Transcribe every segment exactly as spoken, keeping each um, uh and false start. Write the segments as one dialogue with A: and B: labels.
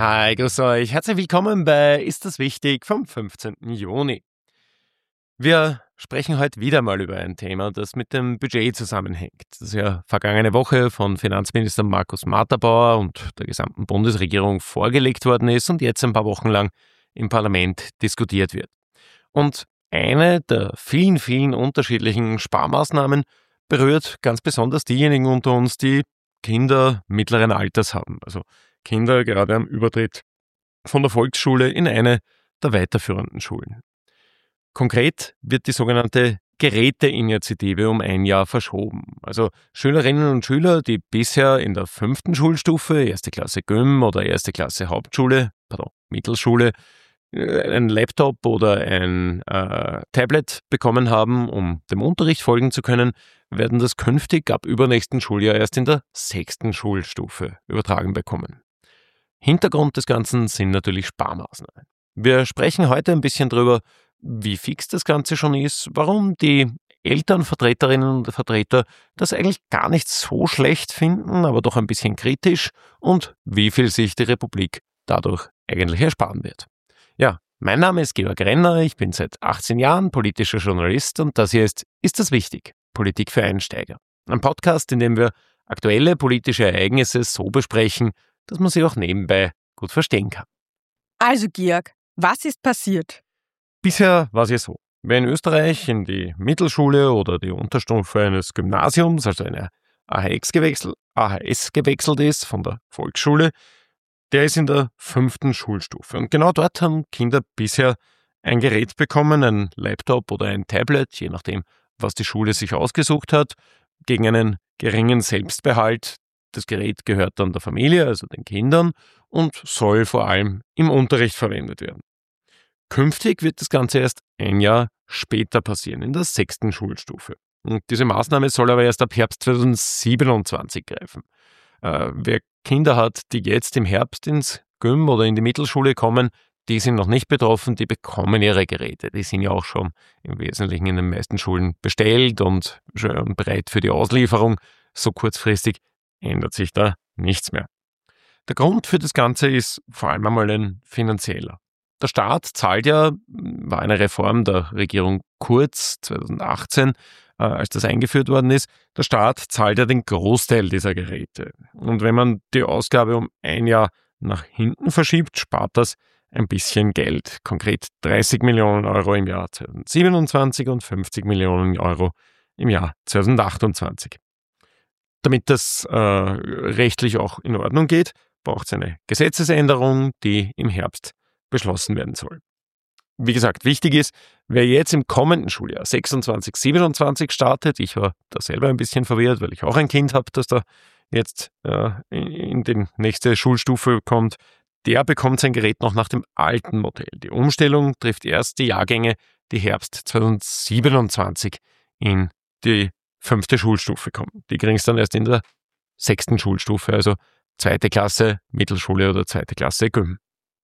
A: Hi, grüß euch. Herzlich willkommen bei Ist das wichtig vom fünfzehnten Juni. Wir sprechen heute wieder mal über ein Thema, das mit dem Budget zusammenhängt. Das ja vergangene Woche von Finanzminister Markus Matterbauer und der gesamten Bundesregierung vorgelegt worden ist und jetzt ein paar Wochen lang im Parlament diskutiert wird. Und eine der vielen, vielen unterschiedlichen Sparmaßnahmen berührt ganz besonders diejenigen unter uns, die Kinder mittleren Alters haben. Also Kinder gerade am Übertritt von der Volksschule in eine der weiterführenden Schulen. Konkret wird die sogenannte Geräteinitiative um ein Jahr verschoben. Also Schülerinnen und Schüler, die bisher in der fünften Schulstufe, erste Klasse Gym oder erste Klasse Hauptschule, pardon, Mittelschule, ein Laptop oder ein äh, Tablet bekommen haben, um dem Unterricht folgen zu können, werden das künftig ab übernächsten Schuljahr erst in der sechsten Schulstufe übertragen bekommen. Hintergrund des Ganzen sind natürlich Sparmaßnahmen. Wir sprechen heute ein bisschen darüber, wie fix das Ganze schon ist, warum die Elternvertreterinnen und Vertreter das eigentlich gar nicht so schlecht finden, aber doch ein bisschen kritisch und wie viel sich die Republik dadurch eigentlich ersparen wird. Ja, mein Name ist Georg Renner, ich bin seit achtzehn Jahren politischer Journalist und das hier ist Ist das wichtig? Politik für Einsteiger. Ein Podcast, in dem wir aktuelle politische Ereignisse so besprechen, dass man sie auch nebenbei gut verstehen kann.
B: Also Georg, was ist passiert?
A: Bisher war es ja so, wer in Österreich in die Mittelschule oder die Unterstufe eines Gymnasiums, also eine A H X gewechselt, A H S gewechselt ist von der Volksschule, der ist in der fünften Schulstufe. Und genau dort haben Kinder bisher ein Gerät bekommen, ein Laptop oder ein Tablet, je nachdem, was die Schule sich ausgesucht hat, gegen einen geringen Selbstbehalt. Das Gerät gehört dann der Familie, also den Kindern, und soll vor allem im Unterricht verwendet werden. Künftig wird das Ganze erst ein Jahr später passieren, in der sechsten Schulstufe. Und diese Maßnahme soll aber erst ab Herbst zweitausendsiebenundzwanzig greifen. Äh, wer Kinder hat, die jetzt im Herbst ins Gym oder in die Mittelschule kommen, die sind noch nicht betroffen, die bekommen ihre Geräte. Die sind ja auch schon im Wesentlichen in den meisten Schulen bestellt und schon bereit für die Auslieferung. So kurzfristig ändert sich da nichts mehr. Der Grund für das Ganze ist vor allem einmal ein finanzieller. Der Staat zahlt ja, war eine Reform der Regierung Kurz zweitausendachtzehn, äh, als das eingeführt worden ist, der Staat zahlt ja den Großteil dieser Geräte. Und wenn man die Ausgabe um ein Jahr nach hinten verschiebt, spart das ein bisschen Geld. Konkret dreißig Millionen Euro im Jahr zweitausendsiebenundzwanzig und fünfzig Millionen Euro im Jahr zweitausendachtundzwanzig. Damit das äh, rechtlich auch in Ordnung geht, braucht es eine Gesetzesänderung, die im Herbst beschlossen werden soll. Wie gesagt, wichtig ist, wer jetzt im kommenden Schuljahr sechsundzwanzig siebenundzwanzig startet, ich war da selber ein bisschen verwirrt, weil ich auch ein Kind habe, das da jetzt äh, in die nächste Schulstufe kommt, der bekommt sein Gerät noch nach dem alten Modell. Die Umstellung trifft erst die Jahrgänge, die Herbst zweitausendsiebenundzwanzig in die fünfte Schulstufe kommen. Die kriegen es dann erst in der sechsten Schulstufe, also zweite Klasse Mittelschule oder zweite Klasse Gym.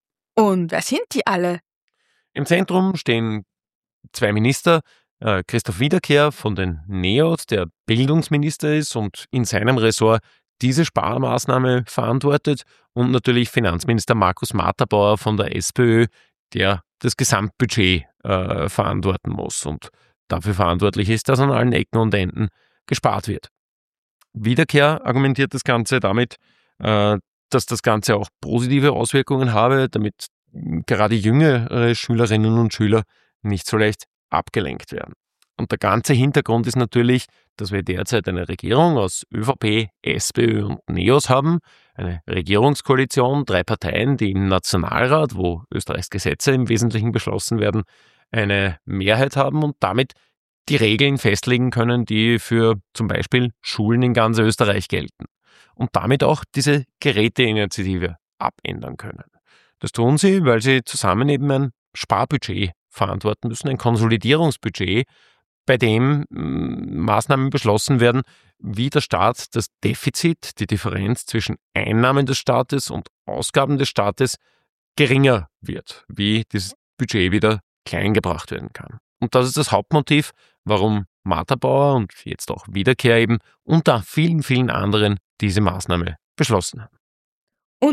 B: Und wer sind die alle?
A: Im Zentrum stehen zwei Minister, äh, Christoph Wiederkehr von den NEOS, der Bildungsminister ist und in seinem Ressort diese Sparmaßnahme verantwortet, und natürlich Finanzminister Markus Matterbauer von der SPÖ, der das Gesamtbudget äh, verantworten muss und dafür verantwortlich ist, dass an allen Ecken und Enden gespart wird. Wiederkehr argumentiert das Ganze damit, äh, dass das Ganze auch positive Auswirkungen habe, damit gerade jüngere Schülerinnen und Schüler nicht so leicht abgelenkt werden. Und der ganze Hintergrund ist natürlich, dass wir derzeit eine Regierung aus ÖVP, SPÖ und NEOS haben, eine Regierungskoalition, drei Parteien, die im Nationalrat, wo Österreichs Gesetze im Wesentlichen beschlossen werden, eine Mehrheit haben und damit die Regeln festlegen können, die für zum Beispiel Schulen in ganz Österreich gelten. Und damit auch diese Geräteinitiative abändern können. Das tun sie, weil sie zusammen eben ein Sparbudget verantworten müssen, ein Konsolidierungsbudget, bei dem Maßnahmen beschlossen werden, wie der Staat das Defizit, die Differenz zwischen Einnahmen des Staates und Ausgaben des Staates geringer wird, wie dieses Budget wieder klein gebracht werden kann. Und das ist das Hauptmotiv, warum Matterbauer und jetzt auch Wiederkehr eben unter vielen, vielen anderen diese Maßnahme beschlossen haben.
B: Und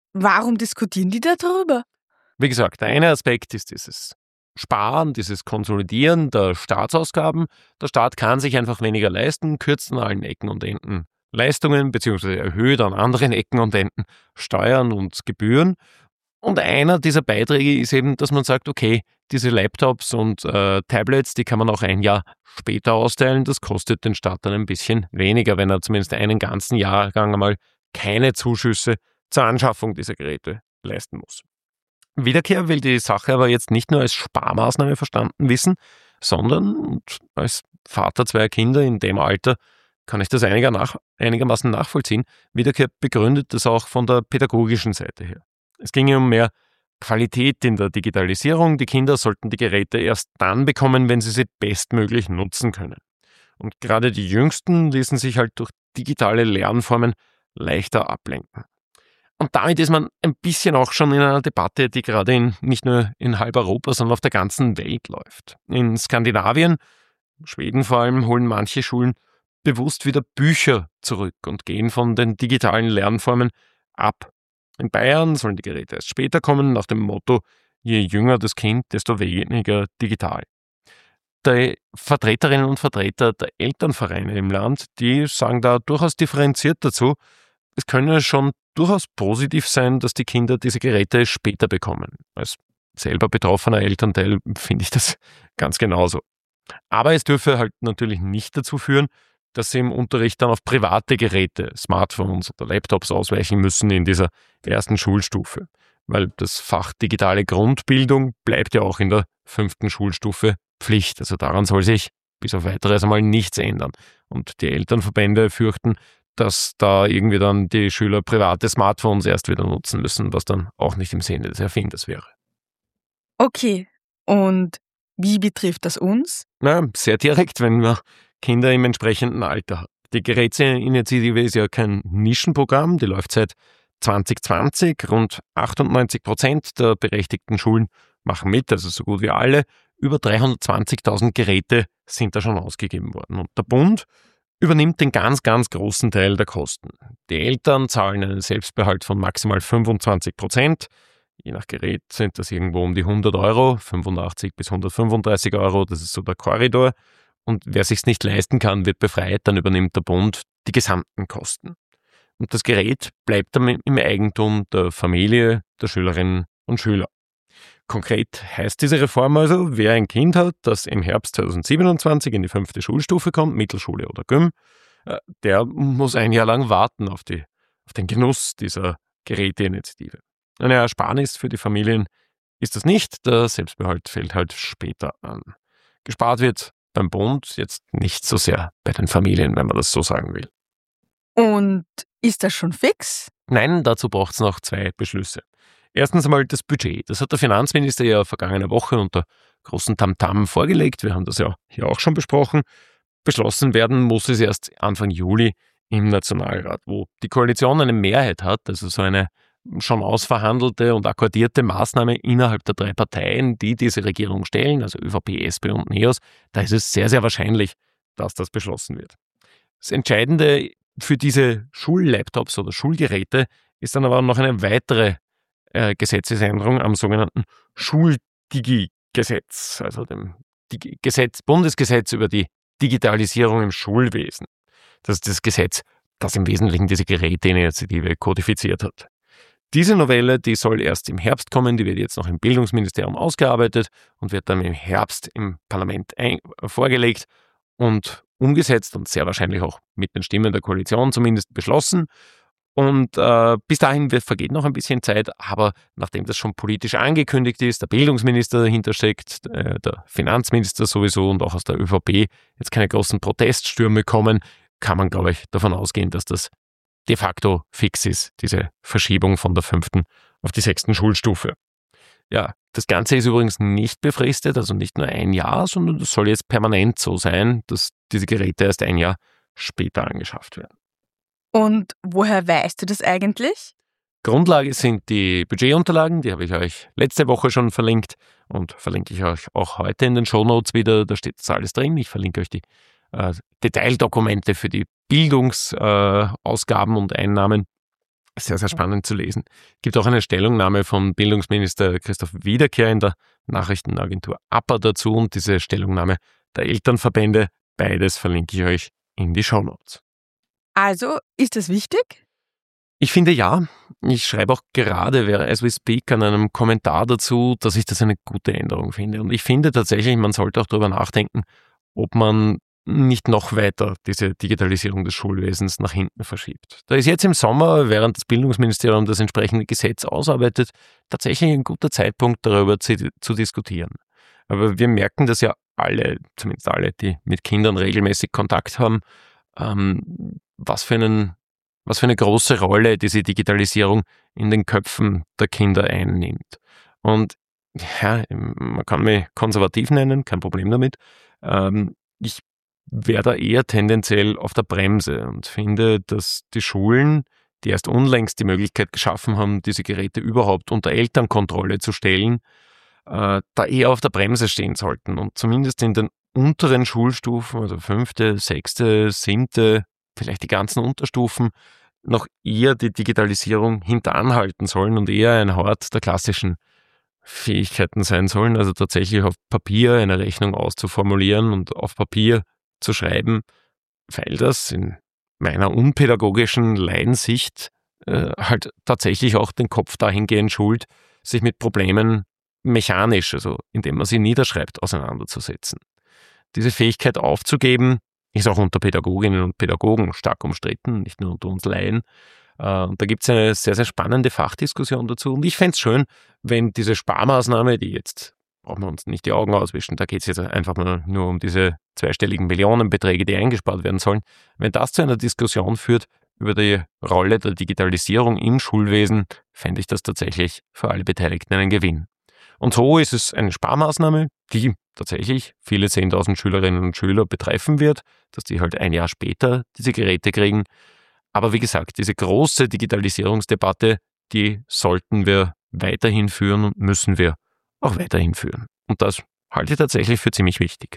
B: warum diskutieren die da drüber?
A: Wie gesagt, der eine Aspekt ist dieses Sparen, dieses Konsolidieren der Staatsausgaben. Der Staat kann sich einfach weniger leisten, kürzt an allen Ecken und Enden Leistungen beziehungsweise erhöht an anderen Ecken und Enden Steuern und Gebühren. Und einer dieser Beiträge ist eben, dass man sagt, okay, diese Laptops und äh, Tablets, die kann man auch ein Jahr später austeilen. Das kostet den Staat dann ein bisschen weniger, wenn er zumindest einen ganzen Jahrgang einmal keine Zuschüsse zur Anschaffung dieser Geräte leisten muss. Wiederkehr will die Sache aber jetzt nicht nur als Sparmaßnahme verstanden wissen, sondern und als Vater zweier Kinder in dem Alter kann ich das einiger nach, einigermaßen nachvollziehen. Wiederkehr begründet das auch von der pädagogischen Seite her. Es ging um mehr Qualität in der Digitalisierung. Die Kinder sollten die Geräte erst dann bekommen, wenn sie sie bestmöglich nutzen können. Und gerade die Jüngsten ließen sich halt durch digitale Lernformen leichter ablenken. Und damit ist man ein bisschen auch schon in einer Debatte, die gerade in, nicht nur in halb Europa, sondern auf der ganzen Welt läuft. In Skandinavien, Schweden vor allem, holen manche Schulen bewusst wieder Bücher zurück und gehen von den digitalen Lernformen ab. In Bayern sollen die Geräte erst später kommen, nach dem Motto, je jünger das Kind, desto weniger digital. Die Vertreterinnen und Vertreter der Elternvereine im Land, die sagen da durchaus differenziert dazu, es könne schon durchaus positiv sein, dass die Kinder diese Geräte später bekommen. Als selber betroffener Elternteil finde ich das ganz genauso. Aber es dürfe halt natürlich nicht dazu führen, dass sie im Unterricht dann auf private Geräte, Smartphones oder Laptops ausweichen müssen in dieser ersten Schulstufe. Weil das Fach digitale Grundbildung bleibt ja auch in der fünften Schulstufe Pflicht. Also daran soll sich bis auf weiteres einmal nichts ändern. Und die Elternverbände fürchten, dass da irgendwie dann die Schüler private Smartphones erst wieder nutzen müssen, was dann auch nicht im Sinne des Erfinders wäre.
B: Okay, und wie betrifft das uns?
A: Na, sehr direkt, wenn man Kinder im entsprechenden Alter hat. Die Geräteinitiative ist ja kein Nischenprogramm, die läuft seit zwanzig zwanzig. Rund achtundneunzig Prozent der berechtigten Schulen machen mit, also so gut wie alle. Über dreihundertzwanzigtausend Geräte sind da schon ausgegeben worden. Und der Bund übernimmt den ganz, ganz großen Teil der Kosten. Die Eltern zahlen einen Selbstbehalt von maximal fünfundzwanzig Prozent. Je nach Gerät sind das irgendwo um die hundert Euro, fünfundachtzig bis hundertfünfunddreißig Euro, das ist so der Korridor. Und wer sich's nicht leisten kann, wird befreit, dann übernimmt der Bund die gesamten Kosten. Und das Gerät bleibt dann im Eigentum der Familie, der Schülerinnen und Schüler. Konkret heißt diese Reform also, wer ein Kind hat, das im Herbst zweitausendsiebenundzwanzig in die fünfte Schulstufe kommt, Mittelschule oder Gym, der muss ein Jahr lang warten auf, die, auf den Genuss dieser Geräteinitiative. Eine Ersparnis für die Familien ist das nicht, der Selbstbehalt fällt halt später an. Gespart wird beim Bund, jetzt nicht so sehr bei den Familien, wenn man das so sagen will.
B: Und ist das schon fix?
A: Nein, dazu braucht es noch zwei Beschlüsse. Erstens einmal das Budget. Das hat der Finanzminister ja vergangene Woche unter großen Tamtam vorgelegt. Wir haben das ja hier auch schon besprochen. Beschlossen werden muss es erst Anfang Juli im Nationalrat, wo die Koalition eine Mehrheit hat, also so eine schon ausverhandelte und akkordierte Maßnahme innerhalb der drei Parteien, die diese Regierung stellen, also ÖVP, S P und NEOS. Da ist es sehr, sehr wahrscheinlich, dass das beschlossen wird. Das Entscheidende für diese Schullaptops oder Schulgeräte ist dann aber noch eine weitere äh, Gesetzesänderung am sogenannten Schuldigi-Gesetz, also dem Digi- Gesetz, Bundesgesetz über die Digitalisierung im Schulwesen. Das ist das Gesetz, das im Wesentlichen diese Geräteinitiative kodifiziert hat. Diese Novelle, die soll erst im Herbst kommen, die wird jetzt noch im Bildungsministerium ausgearbeitet und wird dann im Herbst im Parlament ein- vorgelegt und umgesetzt und sehr wahrscheinlich auch mit den Stimmen der Koalition zumindest beschlossen. Und äh, bis dahin wird, vergeht noch ein bisschen Zeit, aber nachdem das schon politisch angekündigt ist, der Bildungsminister dahinter steckt, äh, der Finanzminister sowieso und auch aus der ÖVP jetzt keine großen Proteststürme kommen, kann man, glaube ich, davon ausgehen, dass das de facto fix ist, diese Verschiebung von der fünften auf die sechsten Schulstufe. Ja, das Ganze ist übrigens nicht befristet, also nicht nur ein Jahr, sondern das soll jetzt permanent so sein, dass diese Geräte erst ein Jahr später angeschafft werden.
B: Und woher weißt du das eigentlich?
A: Grundlage sind die Budgetunterlagen, die habe ich euch letzte Woche schon verlinkt und verlinke ich euch auch heute in den Shownotes wieder, da steht das alles drin. Ich verlinke euch die äh, Detaildokumente für die Bildungsausgaben äh, und Einnahmen Sehr, sehr spannend zu lesen. Es gibt auch eine Stellungnahme von Bildungsminister Christoph Wiederkehr in der Nachrichtenagentur A P A dazu und diese Stellungnahme der Elternverbände. Beides verlinke ich euch in die Shownotes.
B: Also, ist das wichtig?
A: Ich finde ja. Ich schreibe auch gerade, as we speak, an einem Kommentar dazu, dass ich das eine gute Änderung finde. Und ich finde tatsächlich, man sollte auch darüber nachdenken, ob man nicht noch weiter diese Digitalisierung des Schulwesens nach hinten verschiebt. Da ist jetzt im Sommer, während das Bildungsministerium das entsprechende Gesetz ausarbeitet, tatsächlich ein guter Zeitpunkt, darüber zu, zu diskutieren. Aber wir merken das ja alle, zumindest alle, die mit Kindern regelmäßig Kontakt haben, ähm, was für einen, was für eine große Rolle diese Digitalisierung in den Köpfen der Kinder einnimmt. Und ja, man kann mich konservativ nennen, kein Problem damit. Ähm, ich wäre da eher tendenziell auf der Bremse und finde, dass die Schulen, die erst unlängst die Möglichkeit geschaffen haben, diese Geräte überhaupt unter Elternkontrolle zu stellen, äh, da eher auf der Bremse stehen sollten und zumindest in den unteren Schulstufen, also fünfte, sechste, siebte, vielleicht die ganzen Unterstufen, noch eher die Digitalisierung hinteranhalten sollen und eher ein Hort der klassischen Fähigkeiten sein sollen, also tatsächlich auf Papier eine Rechnung auszuformulieren und auf Papier zu schreiben, weil das in meiner unpädagogischen Laiensicht äh, halt tatsächlich auch den Kopf dahingehend schult, sich mit Problemen mechanisch, also indem man sie niederschreibt, auseinanderzusetzen. Diese Fähigkeit aufzugeben, ist auch unter Pädagoginnen und Pädagogen stark umstritten, nicht nur unter uns Laien. Und da gibt es eine sehr, sehr spannende Fachdiskussion dazu. Und ich fände es schön, wenn diese Sparmaßnahme, die jetzt, brauchen wir uns nicht die Augen auswischen, da geht es jetzt einfach mal nur um diese zweistelligen Millionenbeträge, die eingespart werden sollen, wenn das zu einer Diskussion führt über die Rolle der Digitalisierung im Schulwesen, fände ich das tatsächlich für alle Beteiligten einen Gewinn. Und so ist es eine Sparmaßnahme, die tatsächlich viele zehntausend Schülerinnen und Schüler betreffen wird, dass die halt ein Jahr später diese Geräte kriegen. Aber wie gesagt, diese große Digitalisierungsdebatte, die sollten wir weiterhin führen und müssen wir auch weiterhin führen. Und das halte ich tatsächlich für ziemlich wichtig.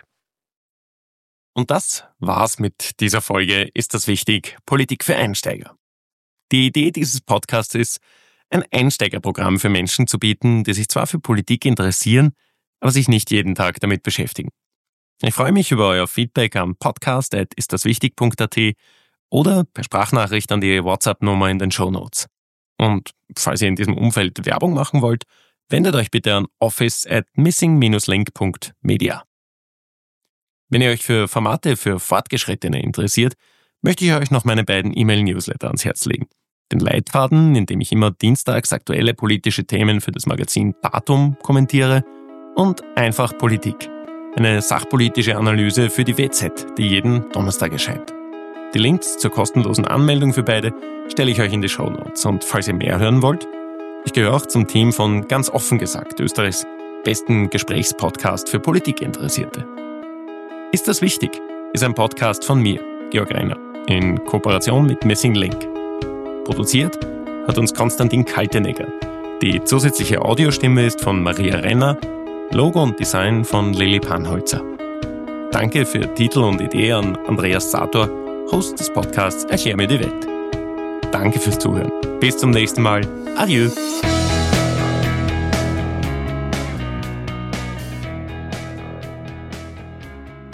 A: Und das war's mit dieser Folge Ist das wichtig? Politik für Einsteiger. Die Idee dieses Podcasts ist, ein Einsteigerprogramm für Menschen zu bieten, die sich zwar für Politik interessieren, aber sich nicht jeden Tag damit beschäftigen. Ich freue mich über euer Feedback am podcast at istdaswichtig punkt at oder per Sprachnachricht an die WhatsApp-Nummer in den Shownotes. Und falls ihr in diesem Umfeld Werbung machen wollt, wendet euch bitte an office at missing dash link punkt media. Wenn ihr euch für Formate für Fortgeschrittene interessiert, möchte ich euch noch meine beiden E-Mail-Newsletter ans Herz legen. Den Leitfaden, in dem ich immer dienstags aktuelle politische Themen für das Magazin Datum kommentiere, und Einfach Politik, eine sachpolitische Analyse für die W Z, die jeden Donnerstag erscheint. Die Links zur kostenlosen Anmeldung für beide stelle ich euch in die Shownotes. Und falls ihr mehr hören wollt, ich gehöre auch zum Team von Ganz offen gesagt, Österreichs besten Gesprächspodcast für Politikinteressierte. Ist das wichtig? Ist ein Podcast von mir, Georg Reiner, in Kooperation mit Missing Link. Produziert hat uns Konstantin Kaltenegger. Die zusätzliche Audiostimme ist von Maria Renner, Logo und Design von Lili Panholzer. Danke für Titel und Idee an Andreas Sator, Host des Podcasts Erklär mir die Welt. Danke fürs Zuhören. Bis zum nächsten Mal. Adieu.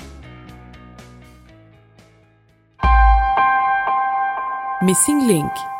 C: Missing Link